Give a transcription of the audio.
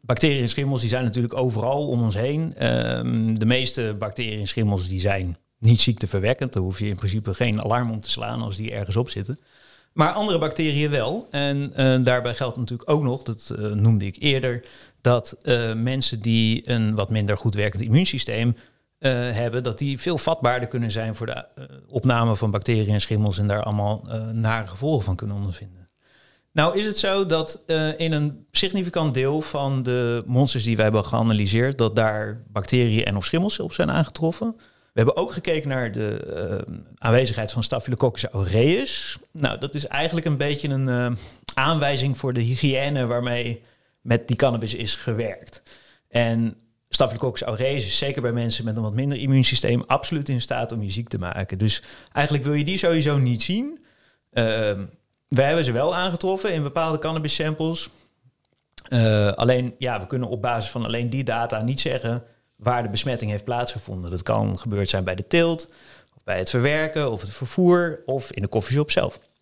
bacteriën en schimmels die zijn natuurlijk overal om ons heen. De meeste bacteriën en schimmels die zijn niet ziekteverwekkend. Daar hoef je in principe geen alarm om te slaan als die ergens op zitten. Maar andere bacteriën wel. En daarbij geldt natuurlijk ook nog, dat noemde ik eerder, dat mensen die een wat minder goed werkend immuunsysteem hebben, dat die veel vatbaarder kunnen zijn voor de opname van bacteriën en schimmels en daar allemaal nare gevolgen van kunnen ondervinden. Nou is het zo dat in een significant deel van de monsters die wij hebben geanalyseerd, dat daar bacteriën en of schimmels op zijn aangetroffen. We hebben ook gekeken naar de aanwezigheid van Staphylococcus aureus. Nou, dat is eigenlijk een beetje een aanwijzing voor de hygiëne waarmee met die cannabis is gewerkt. En Staphylococcus aureus is zeker bij mensen met een wat minder immuunsysteem absoluut in staat om je ziek te maken. Dus eigenlijk wil je die sowieso niet zien. We hebben ze wel aangetroffen in bepaalde cannabis samples. Alleen, ja, we kunnen op basis van alleen die data niet zeggen waar de besmetting heeft plaatsgevonden. Dat kan gebeurd zijn bij de teelt, of bij het verwerken, of het vervoer, of in de koffieshop zelf.